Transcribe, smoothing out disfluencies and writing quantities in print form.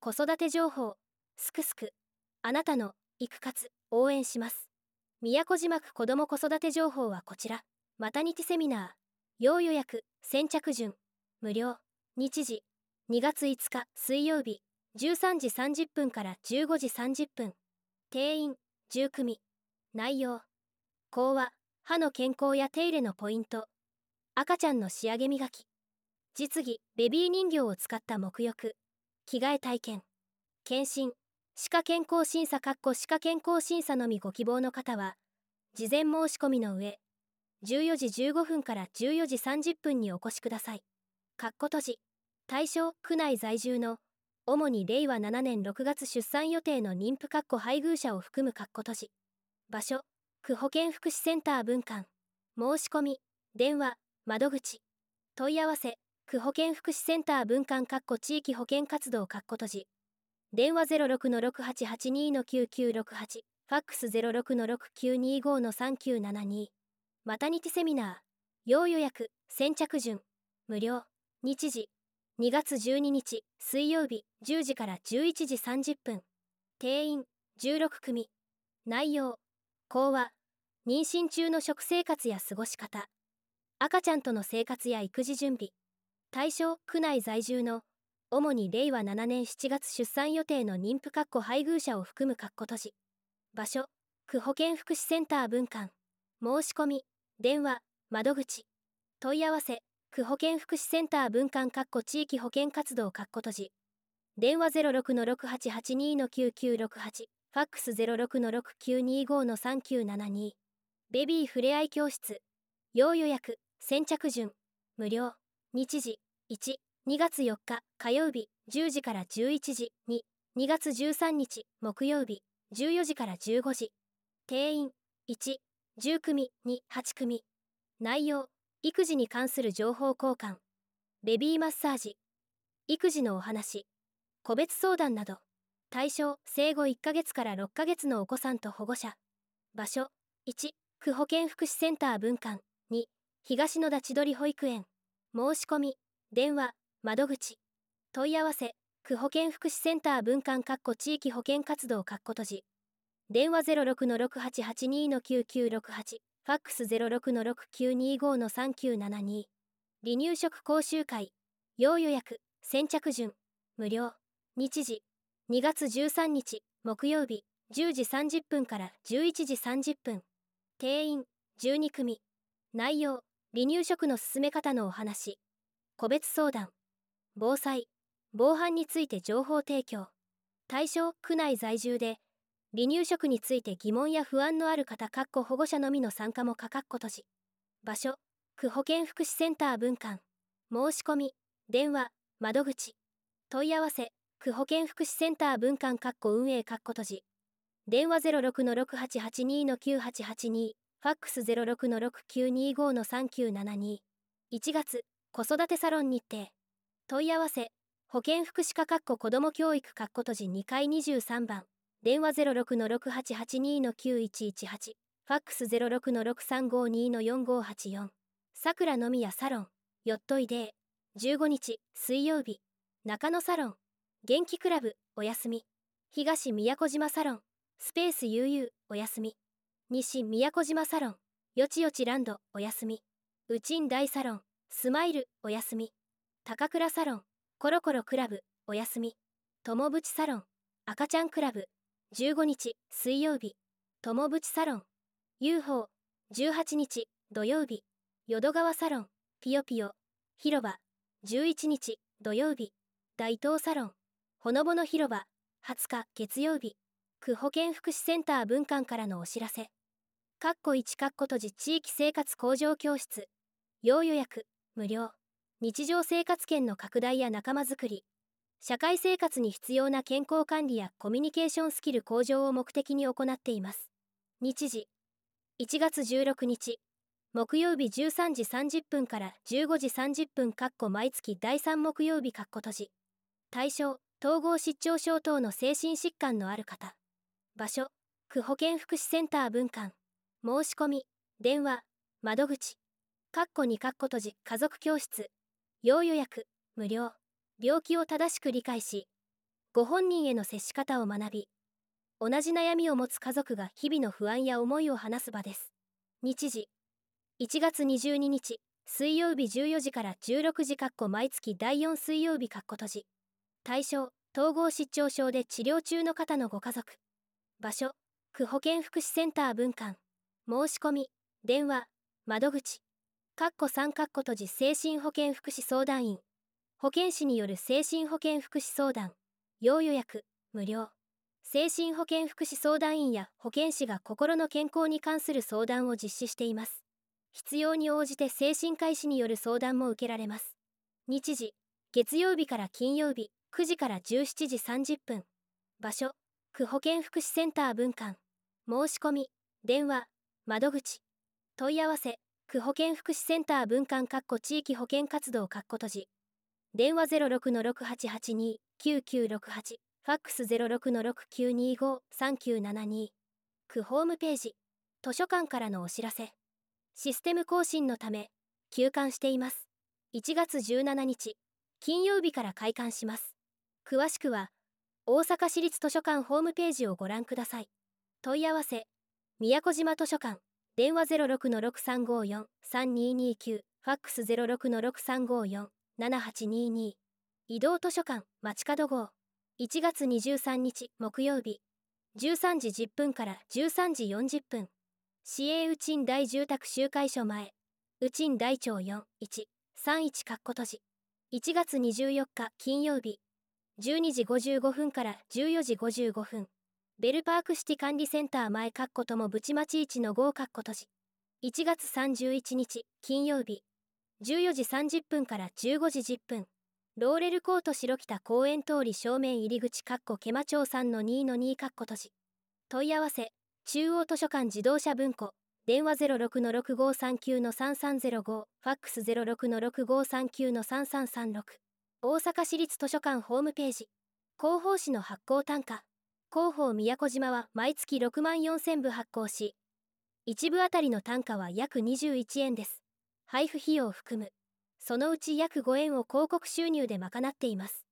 子育て情報、すくすく、あなたの育活、応援します。宮古島区子ども子育て情報はこちら。マタニティセミナー、要予約、先着順、無料。日時、2月5日水曜日、13時30分から15時30分。定員、10組。内容、講話、歯の健康や手入れのポイント、赤ちゃんの仕上げ磨き、実技、ベビー人形を使った沐浴、着替え体験、検診、歯科健康審査歯科健康審査のみご希望の方は、事前申し込みの上、14時15分から14時30分にお越しください。閉じ。対象、区内在住の、主に令和7年6月出産予定の妊婦配偶者を含む閉じ。場所、区保健福祉センター分館。申し込み、電話、窓口。問い合わせ、区保健福祉センター分館地域保健活動閉じ。電話 06-6882-9968、ファックス 06-6925-3972。マタニティセミナー、要予約、先着順、無料。日時、2月12日水曜日10時から11時30分。定員、16組。内容、講話、妊娠中の食生活や過ごし方、赤ちゃんとの生活や育児準備。対象、区内在住の、主に令和7年7月出産予定の妊婦配偶者を含む閉じ。場所、区保健福祉センター分館。申し込み、電話、窓口。問い合わせ、区保健福祉センター分館地域保健活動閉じ。電話 06-6882-9968、ファックス 06-6925-3972。ベビーふれあい教室、要予約、先着順、無料。日時、1、2月4日火曜日10時から11時、2、2月13日木曜日14時から15時。定員、1、10組、2、8組。内容、育児に関する情報交換、ベビーマッサージ、育児のお話、個別相談など。対象、生後1ヶ月から6ヶ月のお子さんと保護者。場所、1、区保健福祉センター分館、2、東野田千鳥保育園。申し込み、電話、窓口。問い合わせ、区保健福祉センター分館地域保健活動閉じ。電話 06-6882-9968、ファックス 06-6925-3972。離乳食講習会、要予約、先着順、無料。日時、2月13日木曜日10時30分から11時30分。定員、12組。内容、離乳食の進め方のお話、個別相談、防災、防犯について情報提供。対象、区内在住で、離乳食について疑問や不安のある方保護者のみの参加も閉じ。場所、区保健福祉センター分館。申し込み、電話、窓口。問い合わせ、区保健福祉センター分館運営閉じ。電話 06-6882-9882、ファックス 06-6925-3972。1月、子育てサロン日程。問い合わせ、保健福祉課子ども教育閉じ2階23番。電話 06-6882-9118、ファックス 06-6352-4584。さくらのみやサロン、よっといで15日、水曜日、中野サロン、元気クラブ、お休み。東宮古島サロン、スペース悠々、お休み。西宮古島サロン、よちよちランド、お休み。うちん大サロン、スマイル、お休み。高倉サロン、コロコロクラブ、お休み。友淵サロン、赤ちゃんクラブ、15日、水曜日、友淵サロン、UFO、18日、土曜日、淀川サロン、ピヨピヨ、広場、11日、土曜日、大東サロン、ほのぼの広場、20日、月曜日、区保健福祉センター分館からのお知らせ。1閉じ地域生活向上教室、要予約、無料。日常生活圏の拡大や仲間づくり、社会生活に必要な健康管理やコミュニケーションスキル向上を目的に行っています。日時、1月16日、木曜日13時30分から15時30分毎月第3木曜日閉じ。対象、統合失調症等の精神疾患のある方。場所、区保健福祉センター分館。申し込み、電話、窓口。2閉じ家族教室。要予約、無料。病気を正しく理解し、 ご本人への接し方を学び、同じ悩みを持つ家族が日々の不安や思いを話す場です。日時1月22日水曜日14時から16時毎月第4水曜日閉じ。対象統合失調症で治療中の方のご家族。場所区保健福祉センター分館。申し込み電話窓口3閉じ精神保健福祉相談員。保健師による精神保健福祉相談。要予約無料。精神保健福祉相談員や保健師が心の健康に関する相談を実施しています。必要に応じて精神科医師による相談も受けられます。日時月曜日から金曜日9時から17時30分。場所区保健福祉センター分館。申し込み電話窓口問い合わせ区保健福祉センター分館地域保健活動閉じ。電話06-6882-9968ファックス06-6925-3972。区ホームページ図書館からのお知らせ。システム更新のため休館しています。1月17日金曜日から開館します。詳しくは大阪市立図書館ホームページをご覧ください。問い合わせ宮古島図書館電話06-6354-3229ファックス06-6354-7822。移動図書館街角号1月23日木曜日13時10分から13時40分。市営宇鎮大住宅集会所前宇鎮大町4-1-31閉じ。1月24日金曜日12時55分から14時55分。ベルパークシティ管理センター前ともぶち町1の5閉じ。1月31日金曜日14時30分から15時10分。ローレルコート白北公園通り正面入り口ケマ町3の2の2閉じ。問い合わせ中央図書館自動車文庫電話06-6539-3305ファックス06-6539-3336。大阪市立図書館ホームページ広報誌の発行単価。広報宮古島は毎月6万4000部発行し、1部あたりの単価は約21円です。配布費用を含むそのうち約5円を広告収入で賄っています。